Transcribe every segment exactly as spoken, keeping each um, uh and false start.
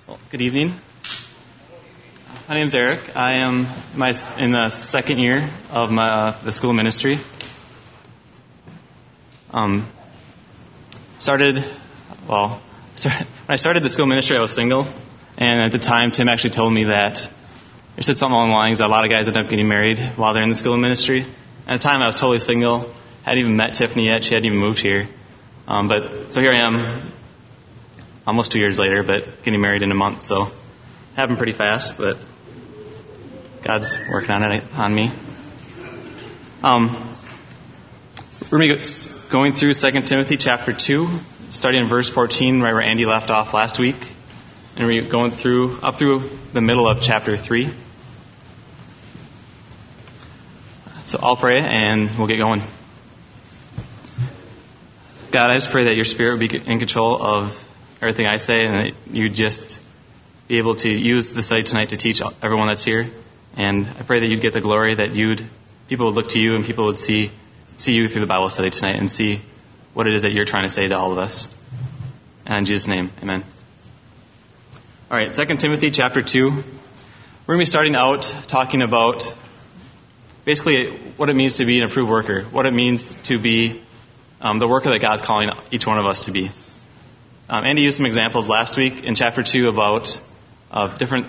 Well, good evening. My name is Eric. I am my, in the second year of my, uh, the school ministry. Um, started, well, started, when I started the school ministry, I was single. And at the time, Tim actually told me that he said something along the lines that a lot of guys end up getting married while they're in the school ministry. At the time, I was totally single. Hadn't even met Tiffany yet. She hadn't even moved here. Um, but so here I am, almost two years later, but getting married in a month. So happened pretty fast, but God's working on it on me. Um, we're going to be going through Second Timothy chapter two, starting in verse fourteen, right where Andy left off last week. And we're going through up through the middle of chapter three. So I'll pray and we'll get going. God, I just pray that your Spirit would be in control of everything I say, and that you'd just be able to use the study tonight to teach everyone that's here. And I pray that you'd get the glory, that you'd people would look to you and people would see see you through the Bible study tonight and see what it is that you're trying to say to all of us. And in Jesus' name, amen. All right, Second Timothy chapter two. We're going to be starting out talking about basically what it means to be an approved worker, what it means to be um, the worker that God's calling each one of us to be. Um, Andy used some examples last week in chapter two about of different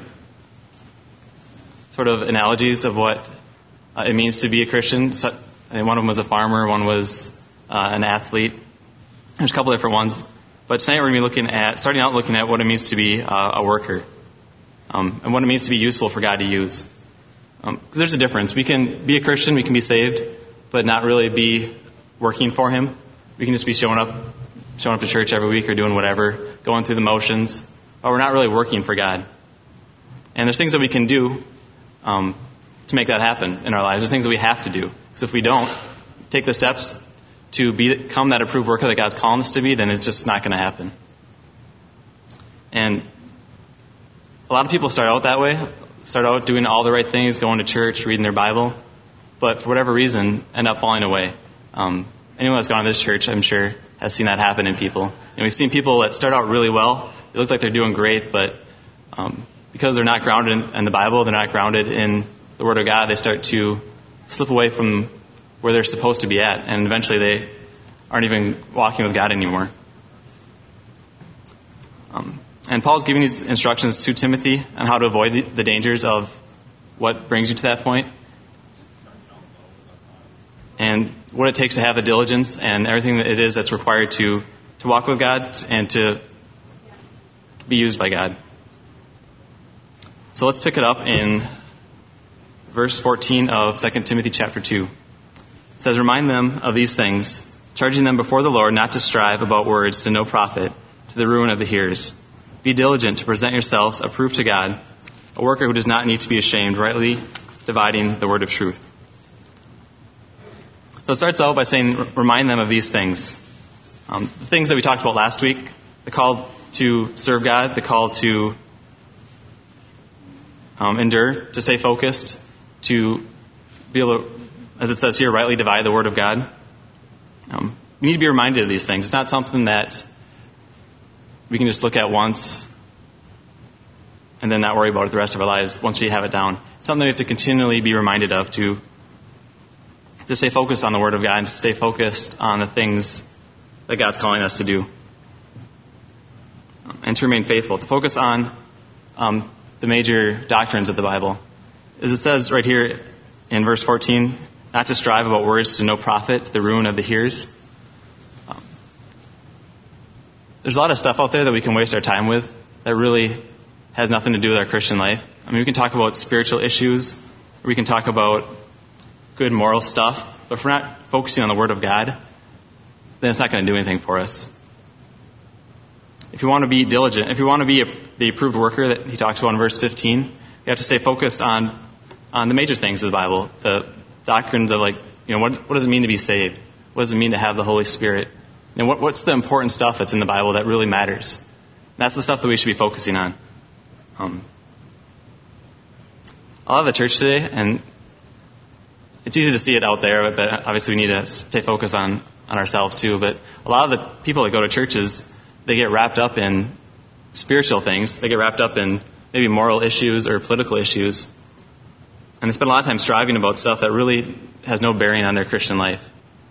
sort of analogies of what uh, it means to be a Christian. So, and one of them was a farmer, one was uh, an athlete. There's a couple different ones. But tonight we're going to be looking at, starting out looking at what it means to be uh, a worker, um, and what it means to be useful for God to use. Um, 'cause there's a difference. We can be a Christian, we can be saved, but not really be working for Him. We can just be showing up, showing up to church every week or doing whatever, going through the motions, but we're not really working for God. And there's things that we can do um, to make that happen in our lives. There's things that we have to do. Because if we don't take the steps to become that approved worker that God's calling us to be, then it's just not going to happen. And a lot of people start out that way, start out doing all the right things, going to church, reading their Bible, but for whatever reason, end up falling away. Um, anyone that's gone to this church, I'm sure, has seen that happen in people. And we've seen people that start out really well, they look like they're doing great, but um, because they're not grounded in, in the Bible, they're not grounded in the Word of God, they start to slip away from where they're supposed to be at, and eventually they aren't even walking with God anymore. Um, and Paul's giving these instructions to Timothy on how to avoid the, the dangers of what brings you to that point, and what it takes to have the diligence and everything that it is that's required to, to walk with God and to be used by God. So let's pick it up in verse fourteen of Second Timothy chapter two. It says, "Remind them of these things, charging them before the Lord not to strive about words to no profit, to the ruin of the hearers. Be diligent to present yourselves approved to God, a worker who does not need to be ashamed, rightly dividing the word of truth." So it starts out by saying, remind them of these things. Um, the things that we talked about last week, the call to serve God, the call to um, endure, to stay focused, to be able to, as it says here, rightly divide the word of God. Um, we need to be reminded of these things. It's not something that we can just look at once and then not worry about it the rest of our lives once we have it down. It's something we have to continually be reminded of to, to stay focused on the word of God and to stay focused on the things that God's calling us to do. And to remain faithful, to focus on um, the major doctrines of the Bible. As it says right here in verse fourteen, not to strive about words to no profit, to the ruin of the hearers. Um, there's a lot of stuff out there that we can waste our time with that really has nothing to do with our Christian life. I mean, we can talk about spiritual issues, or we can talk about good moral stuff, but if we're not focusing on the Word of God, then it's not going to do anything for us. If you want to be diligent, if you want to be a, the approved worker that he talks about in verse fifteen, you have to stay focused on, on the major things of the Bible, the doctrines of, like, you know, what, what does it mean to be saved? What does it mean to have the Holy Spirit? And what, what's the important stuff that's in the Bible that really matters? And that's the stuff that we should be focusing on. Um, a lot of the church today, and it's easy to see it out there, but obviously we need to stay focused on, on ourselves too. But a lot of the people that go to churches, they get wrapped up in spiritual things. They get wrapped up in maybe moral issues or political issues. And they spend a lot of time striving about stuff that really has no bearing on their Christian life.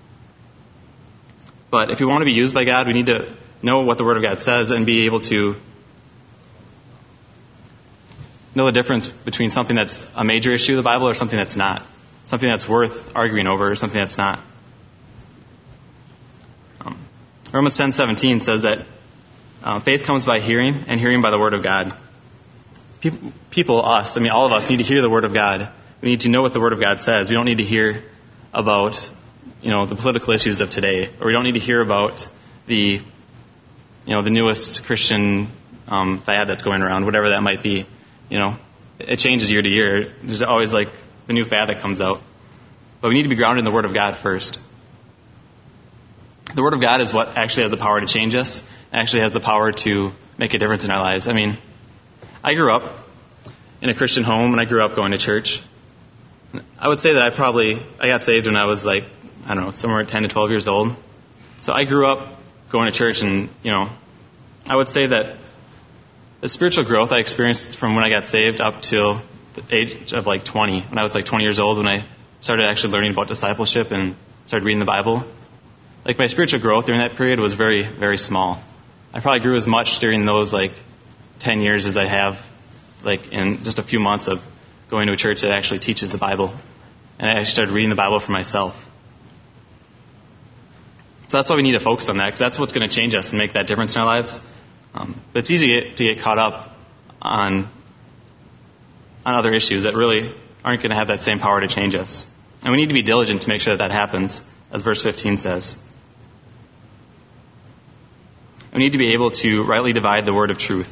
But if we want to be used by God, we need to know what the Word of God says and be able to know the difference between something that's a major issue of the Bible or something that's not. Something that's worth arguing over or something that's not. Um, Romans ten seventeen says that uh, faith comes by hearing, and hearing by the Word of God. People, people, us, I mean all of us, need to hear the Word of God. We need to know what the Word of God says. We don't need to hear about, you know, the political issues of today, or we don't need to hear about the, you know, the newest Christian um, fad that's going around, whatever that might be. You know, it changes year to year. There's always like the new fad that comes out. But we need to be grounded in the Word of God first. The Word of God is what actually has the power to change us, and actually has the power to make a difference in our lives. I mean, I grew up in a Christian home, and I grew up going to church. I would say that I probably, I got saved when I was like, I don't know, somewhere ten to twelve years old. So I grew up going to church, and, you know, I would say that the spiritual growth I experienced from when I got saved up till the age of like twenty, when I was like twenty years old, when I started actually learning about discipleship and started reading the Bible, like my spiritual growth during that period was very, very small. I probably grew as much during those like ten years as I have like in just a few months of going to a church that actually teaches the Bible. And I actually started reading the Bible for myself. So that's why we need to focus on that, because that's what's going to change us and make that difference in our lives. Um, but it's easy to get, to get caught up on on other issues that really aren't going to have that same power to change us. And we need to be diligent to make sure that that happens, as verse fifteen says. We need to be able to rightly divide the word of truth.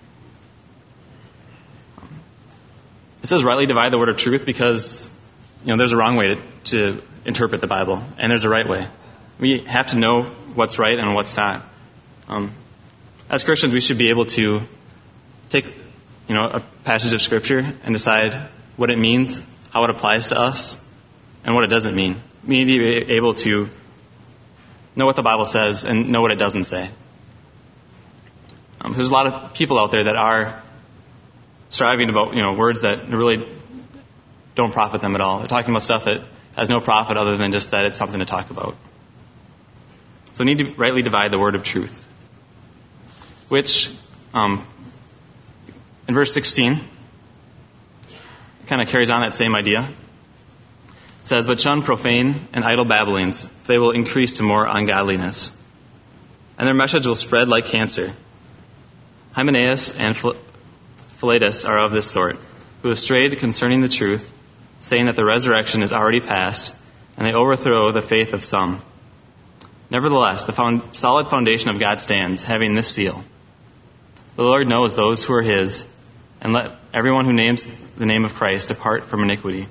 It says rightly divide the word of truth because, you know, there's a wrong way to, to interpret the Bible, and there's a right way. We have to know what's right and what's not. Um, as Christians, we should be able to take, you know, a passage of Scripture and decide what it means, how it applies to us, and what it doesn't mean. We need to be able to know what the Bible says and know what it doesn't say. Um, there's a lot of people out there that are striving about, you know, words that really don't profit them at all. They're talking about stuff that has no profit other than just that it's something to talk about. So we need to rightly divide the word of truth, which, um, in verse sixteen, kind of carries on that same idea. It says, "But shun profane and idle babblings, they will increase to more ungodliness. And their message will spread like cancer. Hymenaeus and Philetus are of this sort, who have strayed concerning the truth, saying that the resurrection is already past, and they overthrow the faith of some. Nevertheless, the found, solid foundation of God stands, having this seal. The Lord knows those who are his, and let everyone who names the name of Christ depart from iniquity."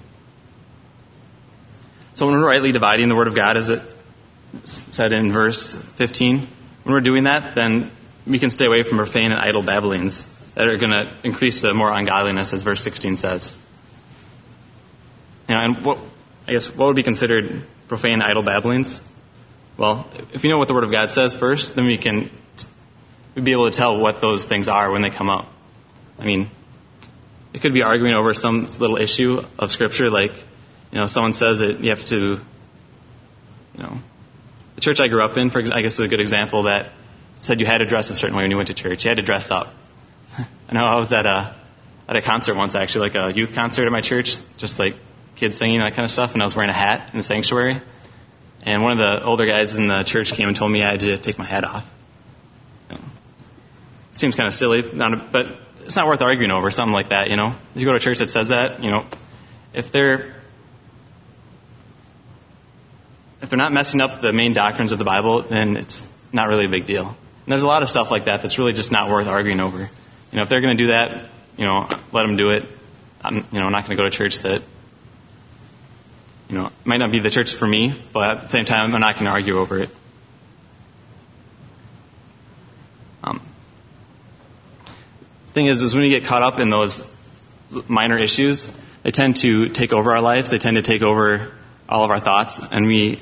So when we're rightly dividing the word of God, as it said in verse fifteen, when we're doing that, then we can stay away from profane and idle babblings that are going to increase to more ungodliness, as verse sixteen says. You know, and what, I guess, what would be considered profane and idle babblings? Well, if we know what the Word of God says first, then we can we'd be able to tell what those things are when they come up. I mean, it could be arguing over some little issue of Scripture, like, you know, someone says that you have to, you know, the church I grew up in, for I guess is a good example, that said you had to dress a certain way when you went to church. You had to dress up. I know I was at a at a concert once, actually, like a youth concert at my church, just like kids singing, that kind of stuff, and I was wearing a hat in the sanctuary. And one of the older guys in the church came and told me I had to take my hat off. You know, it seems kind of silly, not a, but it's not worth arguing over something like that, you know. If you go to a church that says that, you know, if they're if they're not messing up the main doctrines of the Bible, then it's not really a big deal. And there's a lot of stuff like that that's really just not worth arguing over. You know, if they're going to do that, you know, let them do it. I'm, you know, not going to go to church that, you know, might not be the church for me, but at the same time, I'm not going to argue over it. Um, the thing is, is when we get caught up in those minor issues, they tend to take over our lives. They tend to take over all of our thoughts, and we,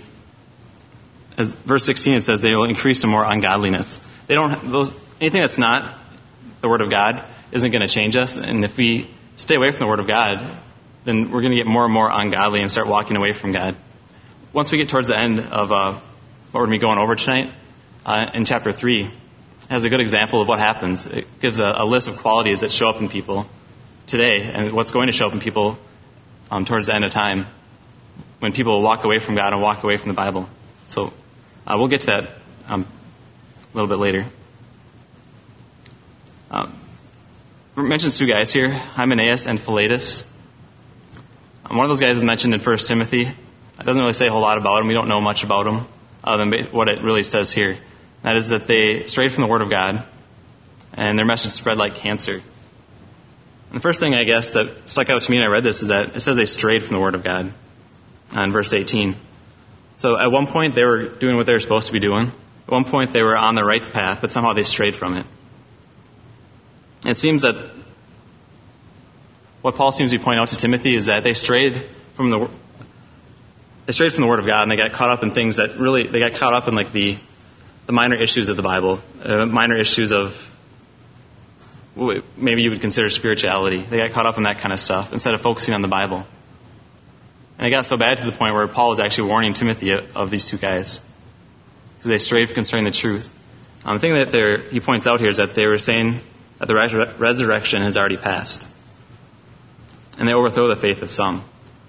as verse sixteen, it says they will increase to more ungodliness. They don't those anything that's not the Word of God isn't going to change us. And if we stay away from the Word of God, then we're going to get more and more ungodly and start walking away from God. Once we get towards the end of uh, what we're going to be going over tonight, uh, in chapter three, it has a good example of what happens. It gives a, a list of qualities that show up in people today and what's going to show up in people um, towards the end of time when people walk away from God and walk away from the Bible. So uh, we'll get to that um, a little bit later. Um, we mentioned two guys here, Hymenaeus and Philetus. Um, one of those guys is mentioned in First Timothy. It doesn't really say a whole lot about him. We don't know much about him other than what it really says here. That is that they strayed from the Word of God, and their message spread like cancer. And the first thing, I guess, that stuck out to me when I read this is that it says they strayed from the Word of God uh, in verse eighteen. So at one point, they were doing what they were supposed to be doing. At one point, they were on the right path, but somehow they strayed from it. And it seems that what Paul seems to be pointing out to Timothy is that they strayed from the they strayed from the Word of God, and they got caught up in things that really they got caught up in like the the minor issues of the Bible, uh, minor issues of what maybe you would consider spirituality. They got caught up in that kind of stuff instead of focusing on the Bible. And it got so bad to the point where Paul was actually warning Timothy of these two guys because they strayed concerning the truth. Um, the thing that they're, he points out here is that they were saying that the res- resurrection has already passed, and they overthrow the faith of some.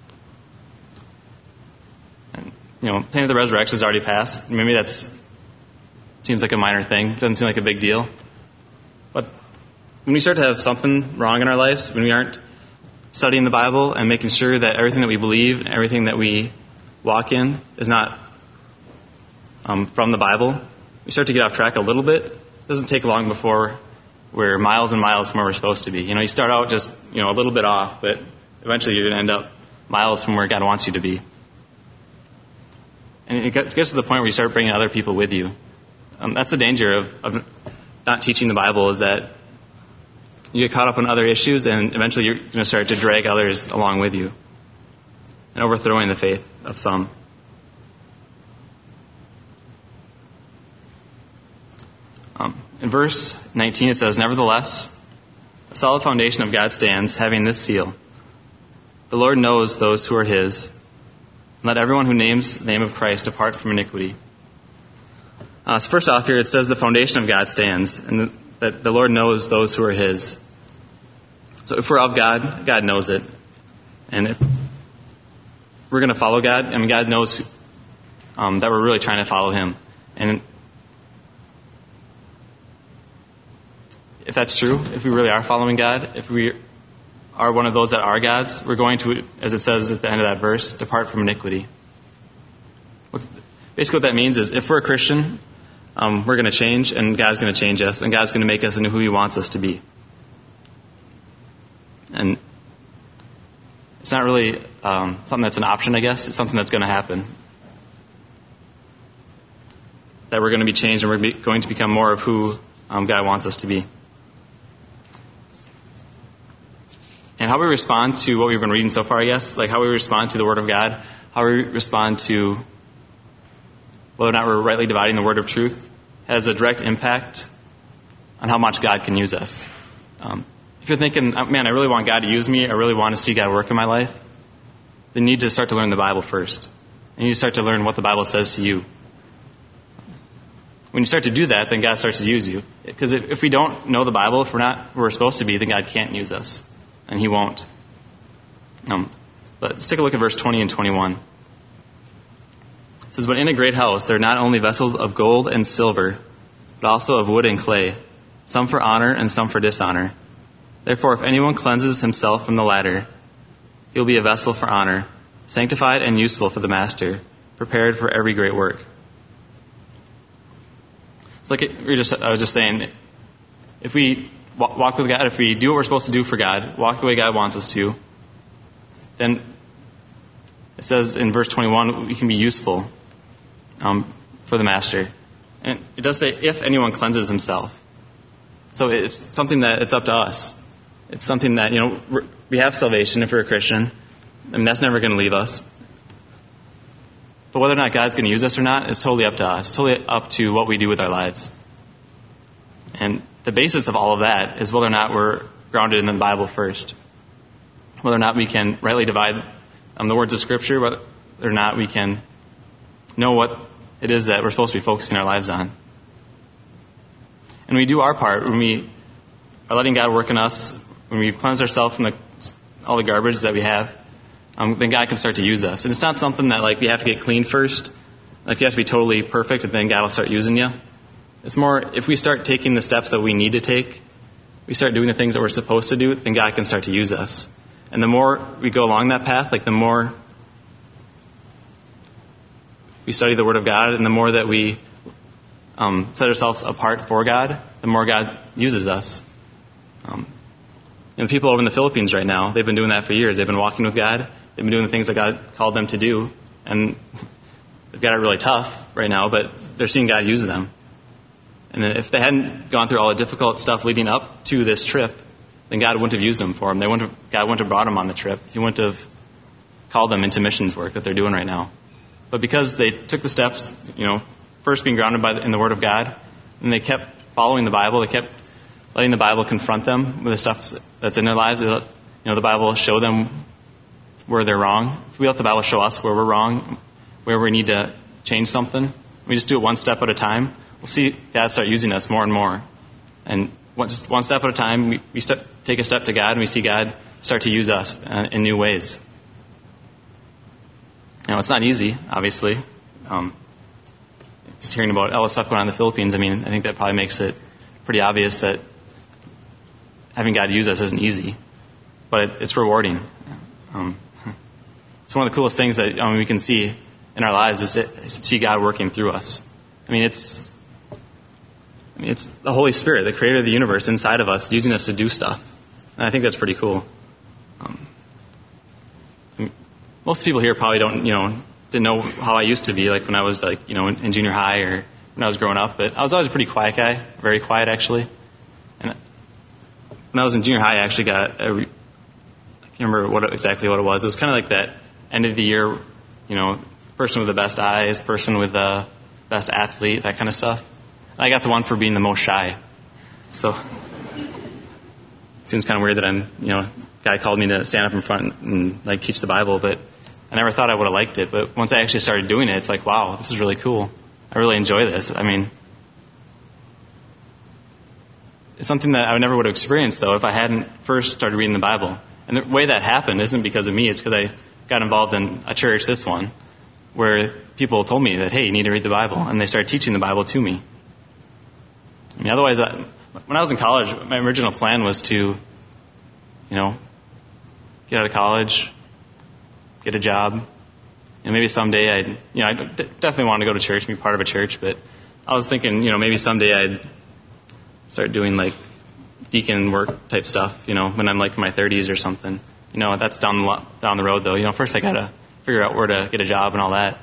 And, you know, saying that the resurrection has already passed, maybe that's seems like a minor thing, doesn't seem like a big deal. But when we start to have something wrong in our lives, when we aren't studying the Bible and making sure that everything that we believe and everything that we walk in is not um, from the Bible, we start to get off track a little bit. It doesn't take long before we're miles and miles from where we're supposed to be. You know, you start out just, you know, a little bit off, but eventually you're going to end up miles from where God wants you to be. And it gets to the point where you start bringing other people with you. Um, that's the danger of, of not teaching the Bible, is that you get caught up in other issues, and eventually you're going to start to drag others along with you and overthrowing the faith of some. Um, in verse nineteen it says, "Nevertheless, a solid foundation of God stands, having this seal. The Lord knows those who are His. And let everyone who names the name of Christ depart from iniquity." Uh, so first off here, it says the foundation of God stands, and that the Lord knows those who are His. So if we're of God, God knows it. And if we're going to follow God, I mean, God knows um, that we're really trying to follow Him. And if that's true, if we really are following God, if we are one of those that are God's, we're going to, as it says at the end of that verse, depart from iniquity. What's, basically what that means is if we're a Christian, um, we're going to change, and God's going to change us, and God's going to make us into who He wants us to be. And it's not really um, something that's an option, I guess. It's something that's going to happen. That we're going to be changed, and we're be, going to become more of who um, God wants us to be. And how we respond to what we've been reading so far, I guess, like how we respond to the Word of God, how we respond to whether or not we're rightly dividing the word of truth, has a direct impact on how much God can use us. Um, if you're thinking, man, I really want God to use me, I really want to see God work in my life, then you need to start to learn the Bible first. And you need to start to learn what the Bible says to you. When you start to do that, then God starts to use you. Because if, if we don't know the Bible, if we're not where we're supposed to be, then God can't use us. And He won't. Um, but let's take a look at verse twenty and twenty-one. It says, "But in a great house there are not only vessels of gold and silver, but also of wood and clay, some for honor and some for dishonor. Therefore, if anyone cleanses himself from the latter, he will be a vessel for honor, sanctified and useful for the master, prepared for every great work." It's like it, we just, I was just saying, if we walk with God, if we do what we're supposed to do for God, walk the way God wants us to, then it says in verse twenty-one, we can be useful um, for the master. And it does say, if anyone cleanses himself. So it's something that it's up to us. It's something that, you know, we have salvation if we're a Christian. I mean, that's never going to leave us. But whether or not God's going to use us or not is totally up to us. It's totally up to what we do with our lives. And the basis of all of that is whether or not we're grounded in the Bible first. Whether or not we can rightly divide um, the words of Scripture, whether or not we can know what it is that we're supposed to be focusing our lives on. And we do our part when we are letting God work in us, when we've cleansed ourselves from the, all the garbage that we have, um, then God can start to use us. And it's not something that like we have to get clean first, like you have to be totally perfect and then God will start using you. It's more, if we start taking the steps that we need to take, we start doing the things that we're supposed to do, then God can start to use us. And the more we go along that path, like the more we study the Word of God and the more that we um, set ourselves apart for God, the more God uses us. Um, and the people over in the Philippines right now, they've been doing that for years. They've been walking with God. They've been doing the things that God called them to do. And they've got it really tough right now, but they're seeing God use them. And if they hadn't gone through all the difficult stuff leading up to this trip, then God wouldn't have used them for them. They wouldn't have, God wouldn't have brought them on the trip. He wouldn't have called them into missions work that they're doing right now. But because they took the steps, you know, first being grounded by the, in the Word of God, and they kept following the Bible, they kept letting the Bible confront them with the stuff that's in their lives. They let, you know, the Bible show them where they're wrong. If we let the Bible show us where we're wrong, where we need to change something, we just do it one step at a time, we'll see God start using us more and more. And Just one step at a time, we, we step, take a step to God, and we see God start to use us uh, in new ways. Now, it's not easy, obviously. Um, just hearing about all the stuff going on in the Philippines, I mean, I think that probably makes it pretty obvious that having God use us isn't easy. But it, it's rewarding. Um, it's one of the coolest things that um, we can see in our lives is to, is to see God working through us. I mean, it's... I mean, it's the Holy Spirit, the creator of the universe inside of us, using us to do stuff. And I think that's pretty cool. Um, I mean, most people here probably don't, you know, didn't know how I used to be, like when I was like, you know, in, in junior high or when I was growing up. But I was always a pretty quiet guy, very quiet actually. And when I was in junior high, I actually got, a, I can't remember what exactly what it was. It was kind of like that end of the year, you know, person with the best eyes, person with the best athlete, that kind of stuff. I got the one for being the most shy. So it seems kind of weird that I'm, you know, guy called me to stand up in front and like teach the Bible, but I never thought I would have liked it. But once I actually started doing it, it's like, wow, this is really cool. I really enjoy this. I mean, it's something that I never would have experienced though if I hadn't first started reading the Bible. And the way that happened isn't because of me. It's because I got involved in a church, this one, where people told me that, hey, you need to read the Bible, and they started teaching the Bible to me. I mean, otherwise, I, when I was in college, my original plan was to, you know, get out of college, get a job, and maybe someday I'd, you know, I definitely wanted to go to church and be part of a church, but I was thinking, you know, maybe someday I'd start doing like deacon work type stuff, you know, when I'm like in my thirties or something. You know, that's down the down the road though. You know, first I gotta figure out where to get a job and all that.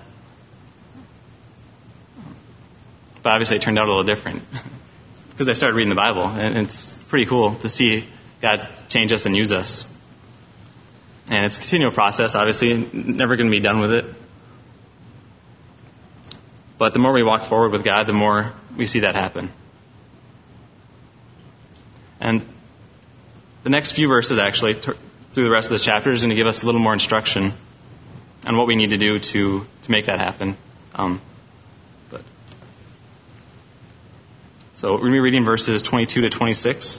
But obviously it turned out a little different. Because I started reading the Bible, and it's pretty cool to see God change us and use us. And it's a continual process, obviously, never going to be done with it. But the more we walk forward with God, the more we see that happen. And the next few verses, actually, t- through the rest of this chapter, is going to give us a little more instruction on what we need to do to, to make that happen. Um, but So we're going to be reading verses twenty-two to twenty-six.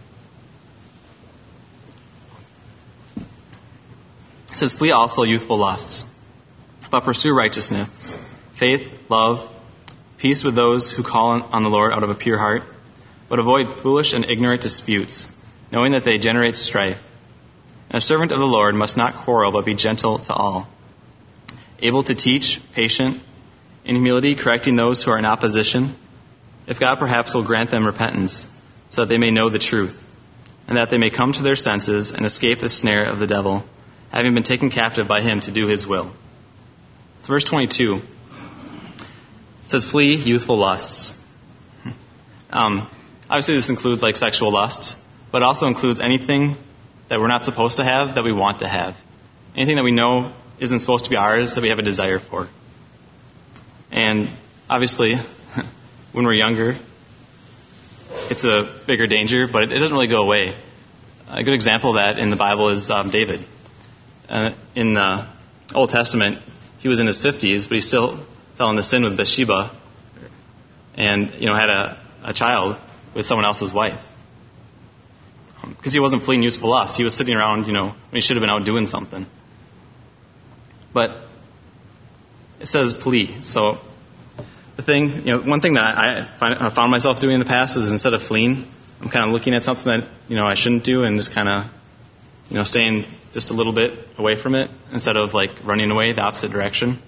It says, flee also youthful lusts, but pursue righteousness, faith, love, peace with those who call on the Lord out of a pure heart, but avoid foolish and ignorant disputes, knowing that they generate strife. And a servant of the Lord must not quarrel, but be gentle to all, able to teach, patient, in humility, correcting those who are in opposition, if God perhaps will grant them repentance, so that they may know the truth, and that they may come to their senses and escape the snare of the devil, having been taken captive by him to do his will. So verse twenty-two, it says, flee youthful lusts. Um, obviously this includes like sexual lust, but it also includes anything that we're not supposed to have that we want to have. Anything that we know isn't supposed to be ours that we have a desire for. And obviously, when we're younger, it's a bigger danger, but it, it doesn't really go away. A good example of that in the Bible is um, David. Uh, in the Old Testament, he was in his fifties, but he still fell into sin with Bathsheba and, you know, had a, a child with someone else's wife. Because um, he wasn't fleeing useful lust. He was sitting around, you know, when he should have been out doing something. But it says plea. So the thing, you know, one thing that I, find, I found myself doing in the past is instead of fleeing, I'm kind of looking at something that, you know, I shouldn't do and just kind of, you know, staying just a little bit away from it instead of like running away the opposite direction.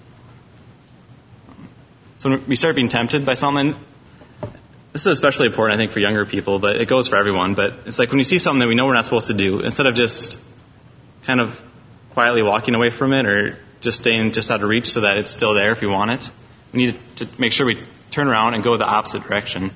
So when we start being tempted by something, this is especially important, I think, for younger people, but it goes for everyone. But it's like when you see something that we know we're not supposed to do, instead of just kind of quietly walking away from it or just staying just out of reach so that it's still there if we want it, we need to make sure we turn around and go the opposite direction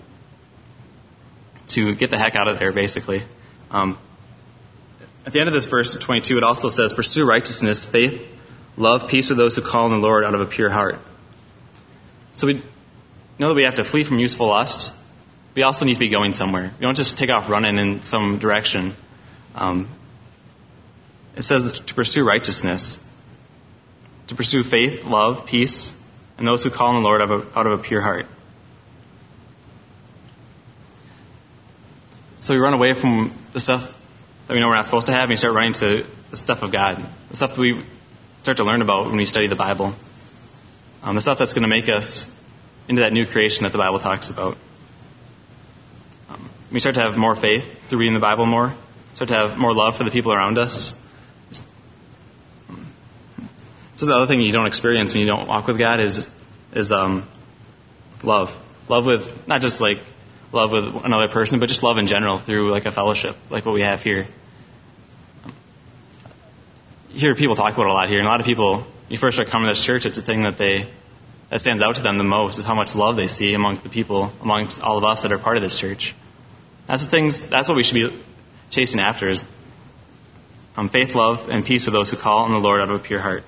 to get the heck out of there, basically. Um, at the end of this verse, twenty-two, it also says, pursue righteousness, faith, love, peace with those who call on the Lord out of a pure heart. So we know that we have to flee from useful lust. We also need to be going somewhere. We don't just take off running in some direction. Um, it says to pursue righteousness, to pursue faith, love, peace, and those who call on the Lord out of a, out of a pure heart. So we run away from the stuff that we know we're not supposed to have, and we start running to the stuff of God, the stuff that we start to learn about when we study the Bible, um, the stuff that's going to make us into that new creation that the Bible talks about. Um, we start to have more faith through reading the Bible more, start to have more love for the people around us. This is the other thing you don't experience when you don't walk with God is is um, love. Love with, not just like love with another person, but just love in general through like a fellowship, like what we have here. You hear people talk about it a lot here, and a lot of people, when you first start coming to this church, it's a thing that they that stands out to them the most is how much love they see among the people, amongst all of us that are part of this church. That's the things. That's what we should be chasing after: is um, faith, love, and peace with those who call on the Lord out of a pure heart.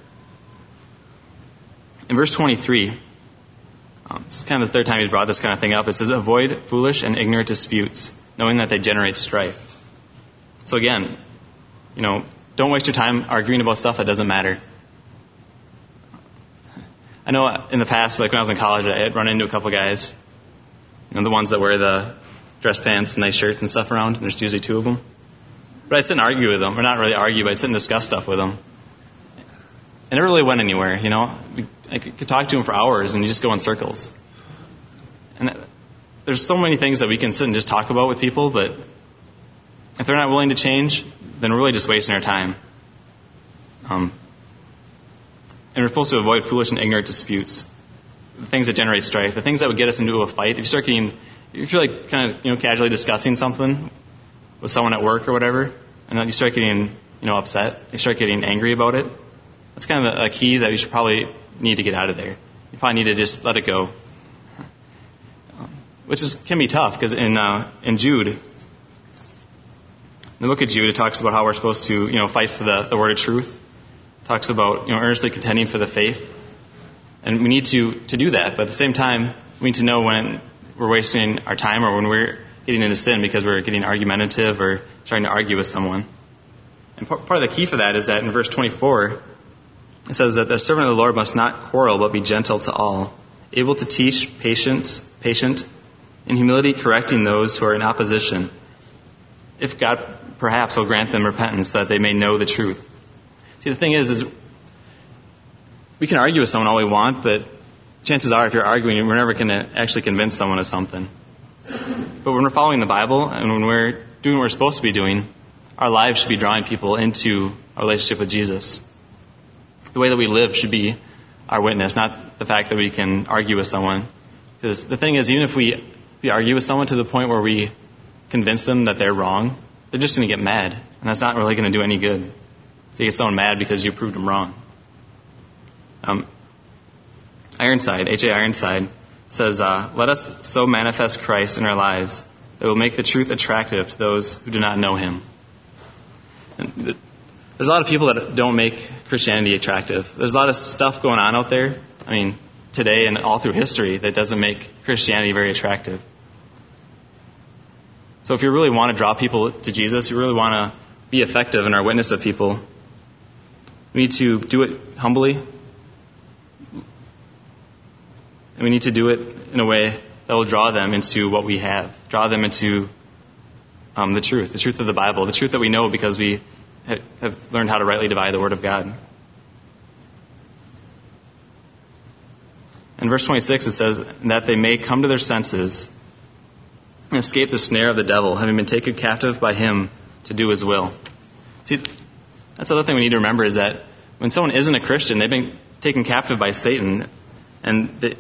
In verse twenty-three, um, it's kind of the third time he's brought this kind of thing up. It says, "Avoid foolish and ignorant disputes, knowing that they generate strife." So again, you know, don't waste your time arguing about stuff that doesn't matter. I know in the past, like when I was in college, I had run into a couple guys, you know, the ones that wear the dress pants and nice shirts and stuff around, and there's usually two of them. But I'd sit and argue with them, or not really argue, but I'd sit and discuss stuff with them. And it really went anywhere, you know. I could talk to them for hours, and you just go in circles. And there's so many things that we can sit and just talk about with people, but if they're not willing to change, then we're really just wasting our time. Um, and we're supposed to avoid foolish and ignorant disputes, the things that generate strife, the things that would get us into a fight. If you start getting, if you're like kind of, you know, casually discussing something with someone at work or whatever, and then you start getting, you know, upset, you start getting angry about it, that's kind of a key that you should probably need to get out of there. You probably need to just let it go, um, which is can be tough because in uh, in Jude, in the book of Jude, it talks about how we're supposed to, you know, fight for the, the word of truth. It talks about, you know, earnestly contending for the faith, and we need to to do that. But at the same time, we need to know when we're wasting our time or when we're getting into sin because we're getting argumentative or trying to argue with someone. And part, part of the key for that is that in verse twenty-four. It says that the servant of the Lord must not quarrel, but be gentle to all, able to teach, patience, patient, in humility correcting those who are in opposition, if God perhaps will grant them repentance that they may know the truth. See, the thing is, is we can argue with someone all we want, but chances are if you're arguing, we're never going to actually convince someone of something. But when we're following the Bible and when we're doing what we're supposed to be doing, our lives should be drawing people into a relationship with Jesus. The way that we live should be our witness, not the fact that we can argue with someone. Because the thing is, even if we, we argue with someone to the point where we convince them that they're wrong, they're just going to get mad. And that's not really going to do any good to get someone mad because you proved them wrong. Um, Ironside, H A Ironside, says, uh, let us so manifest Christ in our lives that will make the truth attractive to those who do not know him. And the, There's a lot of people that don't make Christianity attractive. There's a lot of stuff going on out there, I mean, today and all through history that doesn't make Christianity very attractive. So if you really want to draw people to Jesus, you really want to be effective in our witness of people, we need to do it humbly. And we need to do it in a way that will draw them into what we have, draw them into um, the truth, the truth of the Bible, the truth that we know because we ha- have learned how to rightly divide the Word of God. In verse twenty-six, it says, that they may come to their senses and escape the snare of the devil, having been taken captive by him to do his will. See, that's the other thing we need to remember is that when someone isn't a Christian, they've been taken captive by Satan. And, they,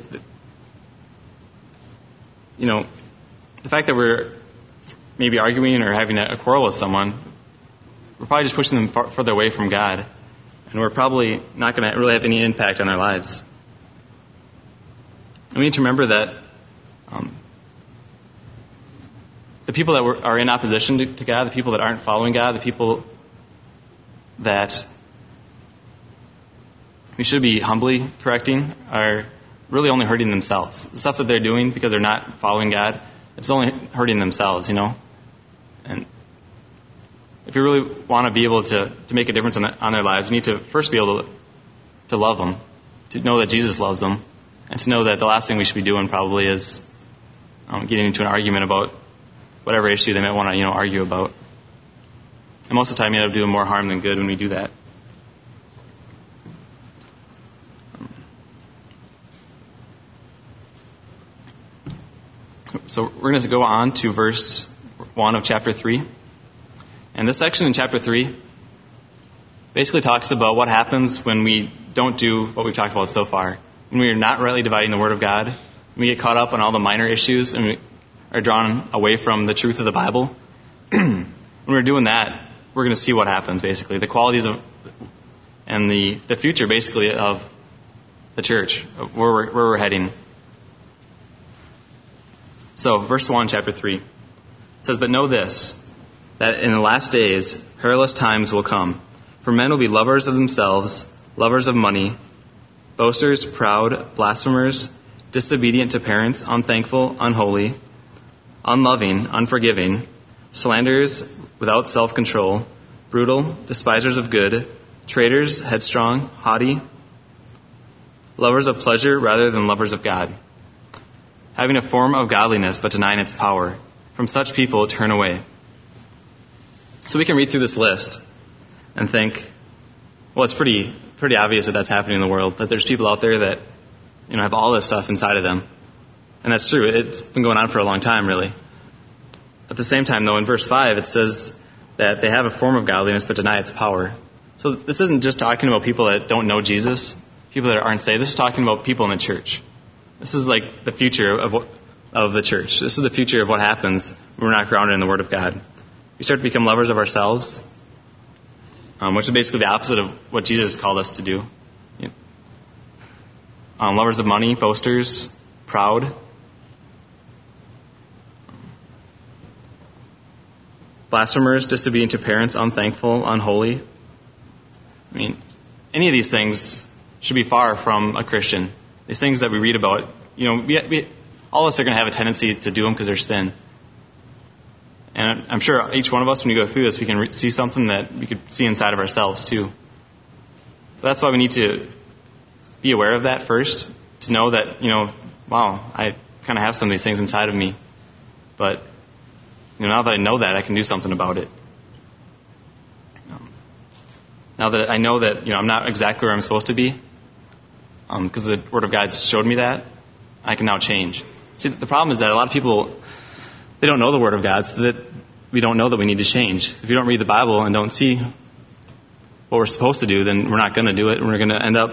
you know, the fact that we're maybe arguing or having a quarrel with someone, we're probably just pushing them far, further away from God. And we're probably not going to really have any impact on their lives. And we need to remember that um, the people that were, are in opposition to, to God, the people that aren't following God, the people that we should be humbly correcting are really only hurting themselves. The stuff that they're doing because they're not following God, it's only hurting themselves, you know. And if you really want to be able to, to make a difference on, the, on their lives, you need to first be able to, to love them, to know that Jesus loves them, and to know that the last thing we should be doing probably is um, getting into an argument about whatever issue they might want to, you know, argue about. And most of the time, you end up doing more harm than good when we do that. So we're going to go on to verse one of chapter three. And this section in chapter three basically talks about what happens when we don't do what we've talked about so far. When we are not rightly dividing the Word of God, when we get caught up on all the minor issues and we are drawn away from the truth of the Bible. When we're doing that, we're going to see what happens, basically. The qualities of and the, the future, basically, of the church, of where we're, where we're heading. So, verse one, chapter three. It says, but know this, that in the last days perilous times will come. For men will be lovers of themselves, lovers of money, boasters, proud, blasphemers, disobedient to parents, unthankful, unholy, unloving, unforgiving, slanderers, without self-control, brutal, despisers of good, traitors, headstrong, haughty, lovers of pleasure rather than lovers of God, having a form of godliness but denying its power. From such people turn away. So we can read through this list and think, well, it's pretty pretty obvious that that's happening in the world, that there's people out there that, you know, have all this stuff inside of them. And that's true. It's been going on for a long time, really. At the same time, though, in verse five, it says that they have a form of godliness but deny its power. So this isn't just talking about people that don't know Jesus, people that aren't saved. This is talking about people in the church. This is like the future of what, of the church. This is the future of what happens when we're not grounded in the Word of God. We start to become lovers of ourselves, um, which is basically the opposite of what Jesus called us to do. You know, um, lovers of money, boasters, proud, blasphemers, disobedient to parents, unthankful, unholy. I mean, any of these things should be far from a Christian. These things that we read about, you know, we, we, all of us are going to have a tendency to do them because they're sin. And I'm sure each one of us, when we go through this, we can re- see something that we could see inside of ourselves too. But that's why we need to be aware of that first, to know that, you know, wow, I kind of have some of these things inside of me. But, you know, now that I know that, I can do something about it. Um, now that I know that, you know, I'm not exactly where I'm supposed to be, because um, the Word of God showed me that, I can now change. See, the problem is that a lot of people, they don't know the Word of God, so that we don't know that we need to change. If you don't read the Bible and don't see what we're supposed to do, then we're not going to do it, and we're going to end up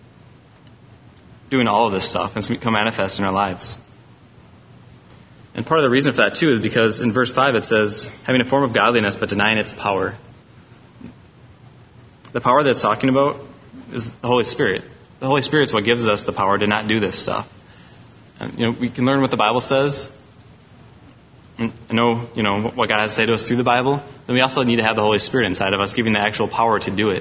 doing all of this stuff, and it's going to become manifest in our lives. And part of the reason for that, too, is because in verse five it says, having a form of godliness but denying its power. The power that it's talking about is the Holy Spirit. The Holy Spirit is what gives us the power to not do this stuff. And, you know, we can learn what the Bible says, and know, you know, what God has to say to us through the Bible. Then we also need to have the Holy Spirit inside of us, giving the actual power to do it.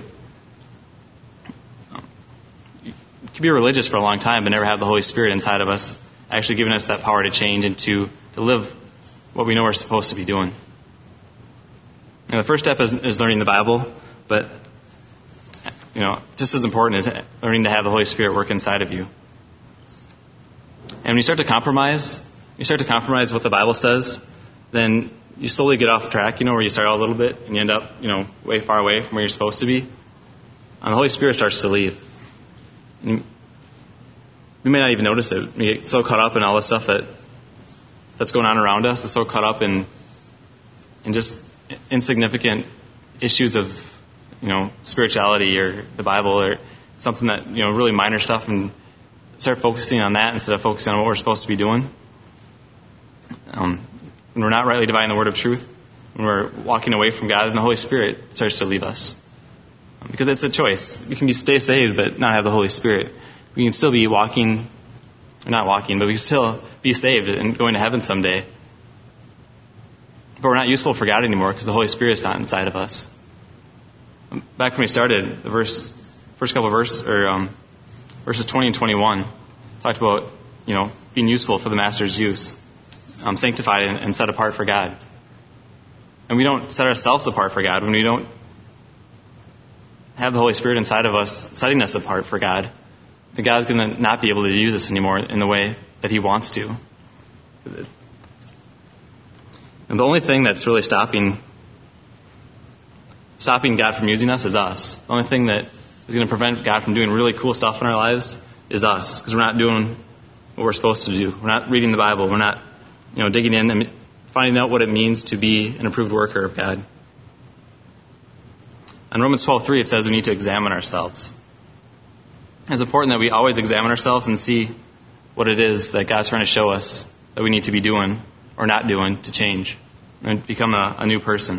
You can be religious for a long time, but never have the Holy Spirit inside of us, actually giving us that power to change and to, to live what we know we're supposed to be doing. And the first step is, is learning the Bible, but you know, just as important is learning to have the Holy Spirit work inside of you. And when you start to compromise, you start to compromise what the Bible says, then you slowly get off track, you know, where you start out a little bit and you end up, you know, way far away from where you're supposed to be. And the Holy Spirit starts to leave. And we may not even notice it. We get so caught up in all the stuff that that's going on around us, and so caught up in in just insignificant issues of, you know, spirituality or the Bible or something that, you know, really minor stuff, and start focusing on that instead of focusing on what we're supposed to be doing. Um, when we're not rightly dividing the word of truth, when we're walking away from God, and the Holy Spirit starts to leave us. Because it's a choice. We can be stay saved but not have the Holy Spirit. We can still be walking, or not walking, but we can still be saved and going to heaven someday. But we're not useful for God anymore because the Holy Spirit's not inside of us. Back when we started, the verse, first couple of verses, or um, verses twenty and twenty-one, talked about, you know, being useful for the Master's use, um, sanctified and, and set apart for God. And we don't set ourselves apart for God when we don't have the Holy Spirit inside of us, setting us apart for God. Then God's going to not be able to use us anymore in the way that He wants to. And the only thing that's really stopping stopping God from using us is us. The only thing that is going to prevent God from doing really cool stuff in our lives is us, because we're not doing what we're supposed to do. We're not reading the Bible. We're not, you know, digging in and finding out what it means to be an approved worker of God. In Romans twelve three, it says we need to examine ourselves. It's important that we always examine ourselves and see what it is that God's trying to show us that we need to be doing or not doing to change and become a, a new person.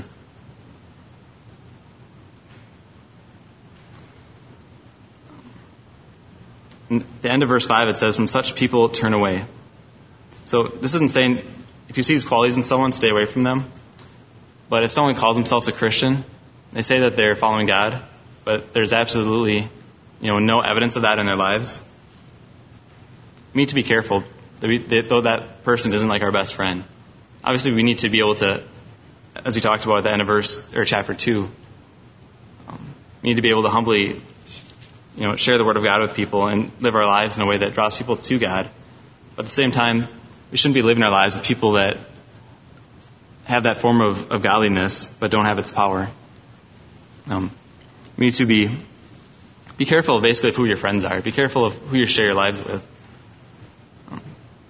At the end of verse five, it says, "From such people turn away." So this isn't saying if you see these qualities in someone, stay away from them. But if someone calls themselves a Christian, they say that they're following God, but there's absolutely, you know, no evidence of that in their lives. We need to be careful, that we, that though that person isn't like our best friend. Obviously, we need to be able to, as we talked about at the end of verse or chapter two, um, we need to be able to humbly, you know, share the word of God with people and live our lives in a way that draws people to God. But at the same time, we shouldn't be living our lives with people that have that form of, of godliness but don't have its power. Um, we need to be be careful, basically, of who your friends are. Be careful of who you share your lives with. Um,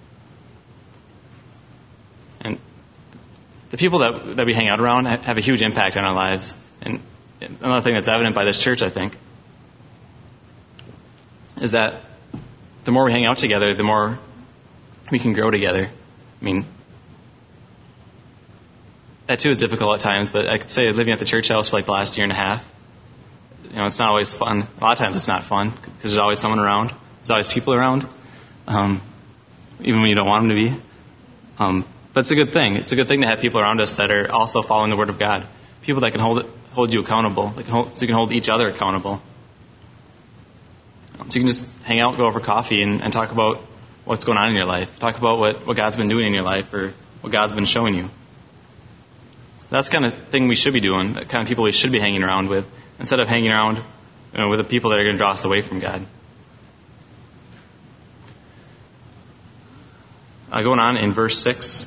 and the people that that we hang out around have a huge impact on our lives. And another thing that's evident by this church, I think, is that the more we hang out together, the more we can grow together. I mean, that too is difficult at times, but I could say living at the church house for like the last year and a half, you know, it's not always fun. A lot of times it's not fun because there's always someone around. There's always people around, um, even when you don't want them to be. Um, but it's a good thing. It's a good thing to have people around us that are also following the Word of God. People that can hold it, hold you accountable. That can hold, so you can hold each other accountable. Um, so you can just hang out, go over coffee, and, and talk about what's going on in your life. Talk about what, what God's been doing in your life or what God's been showing you. That's the kind of thing we should be doing, the kind of people we should be hanging around with, instead of hanging around, you know, with the people that are going to draw us away from God. Uh, going on in verse six,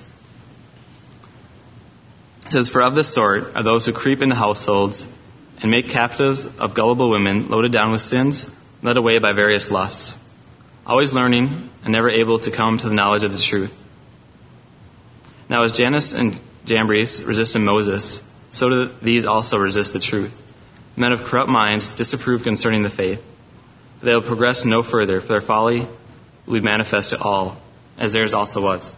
it says, "For of this sort are those who creep into households and make captives of gullible women, loaded down with sins, led away by various lusts, always learning and never able to come to the knowledge of the truth. Now as Jannes and Jambres resisted Moses, so do these also resist the truth. Men of corrupt minds disapprove concerning the faith. But they will progress no further, for their folly will be manifest to all, as theirs also was."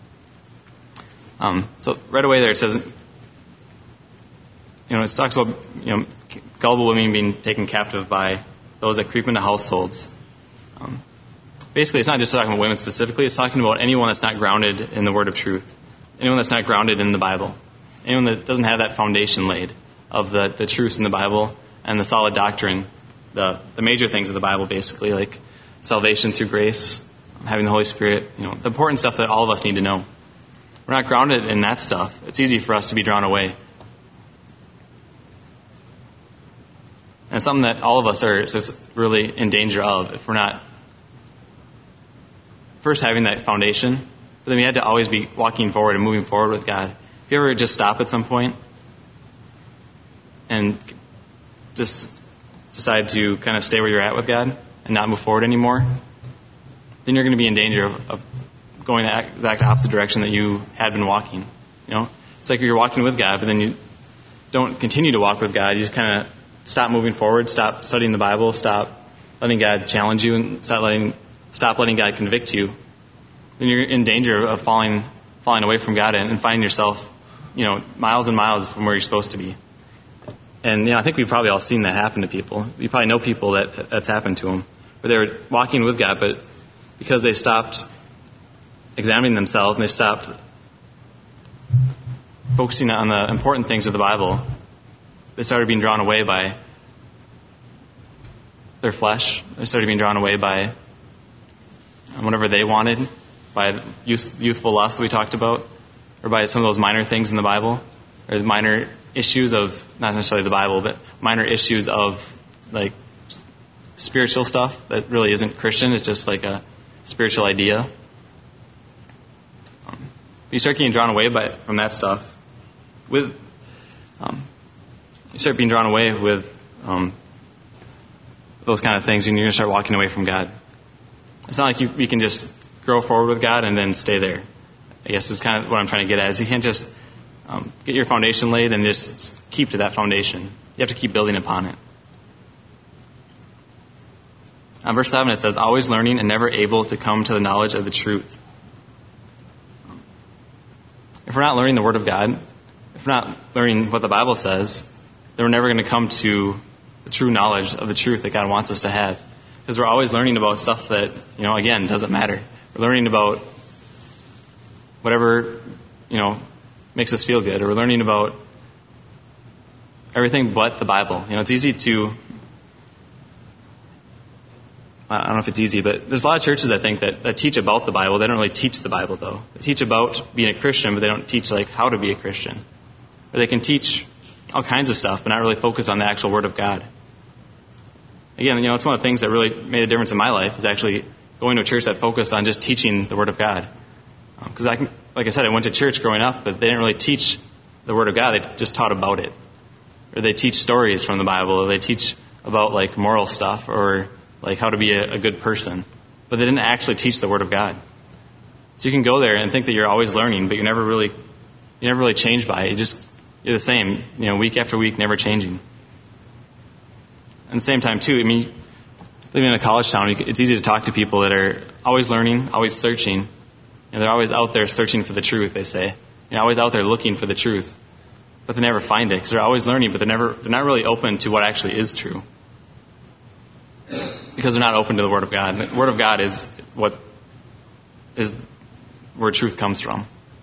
Um, so right away there it says, you know, it talks about, you know, gullible women being taken captive by those that creep into households. Um, basically, it's not just talking about women specifically. It's talking about anyone that's not grounded in the word of truth. Anyone that's not grounded in the Bible. Anyone that doesn't have that foundation laid of the, the truths in the Bible and the solid doctrine, the, the major things of the Bible, basically, like salvation through grace, having the Holy Spirit, you know, the important stuff that all of us need to know. we're not grounded in that stuff, it's easy for us to be drawn away. And it's something that all of us are really in danger of if we're not first having that foundation, but then we had to always be walking forward and moving forward with God. If you ever just stop at some point and just decide to kind of stay where you're at with God and not move forward anymore, then you're going to be in danger of, of going the exact opposite direction that you had been walking. You know, it's like you're walking with God, but then you don't continue to walk with God. You just kind of stop moving forward, stop studying the Bible, stop letting God challenge you, and stop letting stop letting God convict you. Then you're in danger of falling falling away from God and, and finding yourself, you know, miles and miles from where you're supposed to be. And you know, I think we've probably all seen that happen to people. You probably know people that that's happened to them, where they're walking with God, but because they stopped examining themselves and they stopped focusing on the important things of the Bible, they started being drawn away by their flesh. They started being drawn away by whatever they wanted, by youth, youthful lust that we talked about, or by some of those minor things in the Bible, or the minor issues of, not necessarily the Bible, but minor issues of like spiritual stuff that really isn't Christian. It's just like a spiritual idea. Um, you start getting drawn away by from that stuff. With um, you start being drawn away with um, those kind of things, and you're going to start walking away from God. It's not like you, you can just grow forward with God and then stay there. I guess is kind of what I'm trying to get at. Is you can't just um, get your foundation laid and just keep to that foundation. You have to keep building upon it. On verse seven, it says, always learning and never able to come to the knowledge of the truth. If we're not learning the Word of God, if we're not learning what the Bible says, then we're never going to come to the true knowledge of the truth that God wants us to have. Because we're always learning about stuff that, you know, again, doesn't matter. We're learning about whatever, you know, makes us feel good. Or we're learning about everything but the Bible. You know, it's easy to, I don't know if it's easy, but there's a lot of churches, I think, that, that teach about the Bible. They don't really teach the Bible, though. They teach about being a Christian, but they don't teach, like, how to be a Christian. Or they can teach all kinds of stuff, but not really focus on the actual Word of God. Again, you know, it's one of the things that really made a difference in my life is actually going to a church that focused on just teaching the Word of God. Because, um, I, like I said, I went to church growing up, but they didn't really teach the Word of God. They just taught about it. Or they teach stories from the Bible, or they teach about, like, moral stuff, or, like, how to be a, a good person. But they didn't actually teach the Word of God. So you can go there and think that you're always learning, but you never really, you never really change by it. You just, you're the same, you know, week after week, never changing. At the same time, too, I mean, living in a college town, it's easy to talk to people that are always learning, always searching. And they're always out there searching for the truth, they say. They're always out there looking for the truth. But they never find it, because they're always learning, but they're never, they're not really open to what actually is true. Because they're not open to the Word of God. And the Word of God is what is where truth comes from.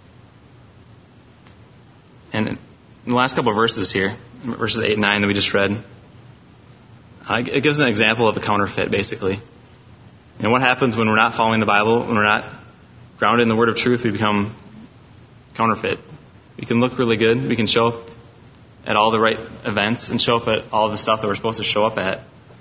And in the last couple of verses here, verses eight and nine that we just read, Uh, it gives an example of a counterfeit, basically. And what happens when we're not following the Bible, when we're not grounded in the Word of truth, we become counterfeit. We can look really good. We can show up at all the right events and show up at all the stuff that we're supposed to show up at.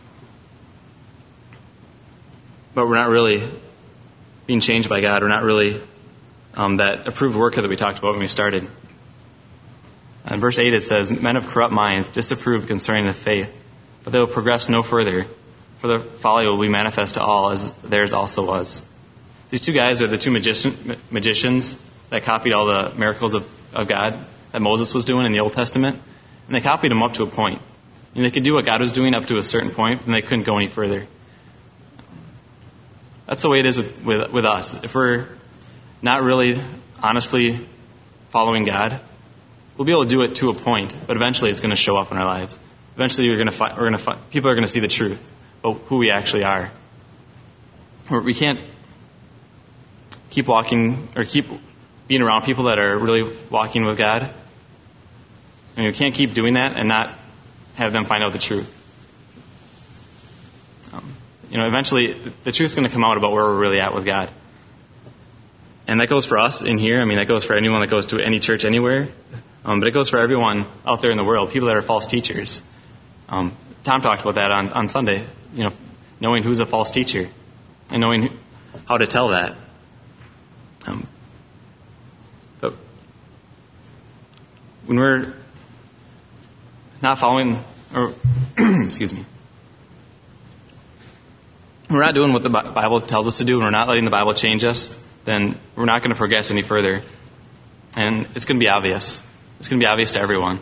But we're not really being changed by God. We're not really um, that approved worker that we talked about when we started. In verse eight it says, men of corrupt minds disapprove concerning the faith, but they will progress no further, for the folly will be manifest to all, as theirs also was. These two guys are the two magician, magicians that copied all the miracles of, of God that Moses was doing in the Old Testament, and they copied them up to a point. And they could do what God was doing up to a certain point, and they couldn't go any further. That's the way it is with, with, with us. If we're not really honestly following God, we'll be able to do it to a point, but eventually it's going to show up in our lives. Eventually, we're going to find, we're going to find, people are going to see the truth about who we actually are. We can't keep walking or keep being around people that are really walking with God. I mean, we can't keep doing that and not have them find out the truth. Um, you know, eventually, the truth's going to come out about where we're really at with God. And that goes for us in here. I mean, that goes for anyone that goes to any church anywhere. Um, but it goes for everyone out there in the world, people that are false teachers. Um, Tom talked about that on, on Sunday, you know, knowing who's a false teacher and knowing who, how to tell that. Um, but when we're not following, or excuse me, when we're not doing what the Bible tells us to do, and we're not letting the Bible change us, then we're not going to progress any further. And it's going to be obvious. It's going to be obvious to everyone.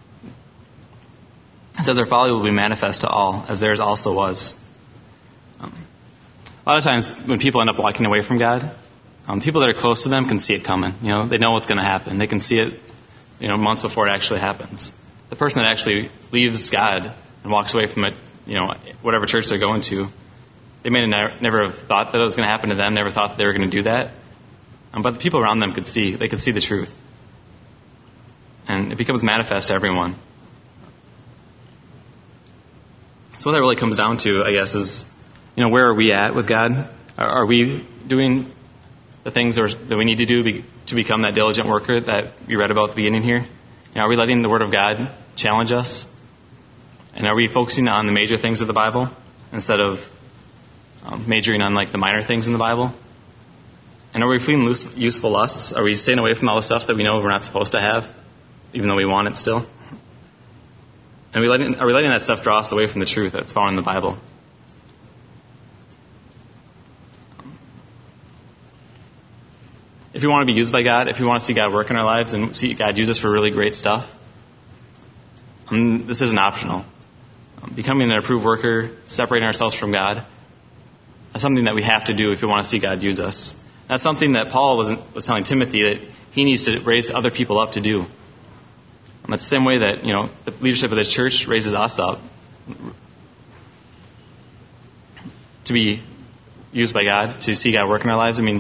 It says our folly will be manifest to all, as theirs also was. Um, a lot of times when people end up walking away from God, um, people that are close to them can see it coming. You know, they know what's going to happen. They can see it, you know, months before it actually happens. The person that actually leaves God and walks away from it, you know, whatever church they're going to, they may have never have thought that it was going to happen to them, never thought that they were going to do that. Um, but the people around them could see, they could see the truth. And it becomes manifest to everyone. So what that really comes down to, I guess, is, you know, where are we at with God? Are, are we doing the things that, are, that we need to do be, to become that diligent worker that we read about at the beginning here? You know, are we letting the Word of God challenge us? And are we focusing on the major things of the Bible instead of um, majoring on like the minor things in the Bible? And are we fleeing loose, useful lusts? Are we staying away from all the stuff that we know we're not supposed to have, even though we want it still? And are we letting, are we letting that stuff draw us away from the truth that's found in the Bible? If we want to be used by God, if we want to see God work in our lives and see God use us for really great stuff, um, this isn't optional. Um, becoming an approved worker, separating ourselves from God, that's something that we have to do if we want to see God use us. That's something that Paul was, was telling Timothy that he needs to raise other people up to do. And that's the same way that, you know, the leadership of the church raises us up to be used by God, to see God work in our lives. I mean,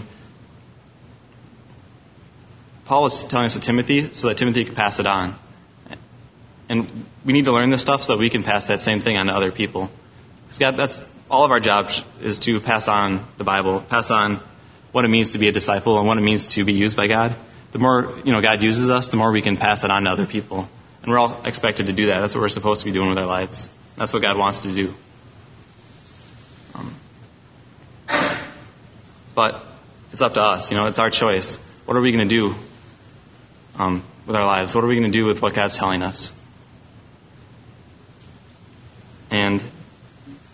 Paul was telling us to Timothy so that Timothy could pass it on. And we need to learn this stuff so that we can pass that same thing on to other people. Because God, that's all of our job is to pass on the Bible, pass on what it means to be a disciple and what it means to be used by God. The more, you know, God uses us, the more we can pass it on to other people. And we're all expected to do that. That's what we're supposed to be doing with our lives. That's what God wants to do. Um, but it's up to us. You know, it's our choice. What are we going to do um, with our lives? What are we going to do with what God's telling us? And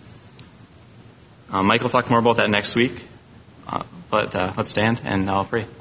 uh, Mike will talk more about that next week. Uh, but uh, let's stand and I'll pray.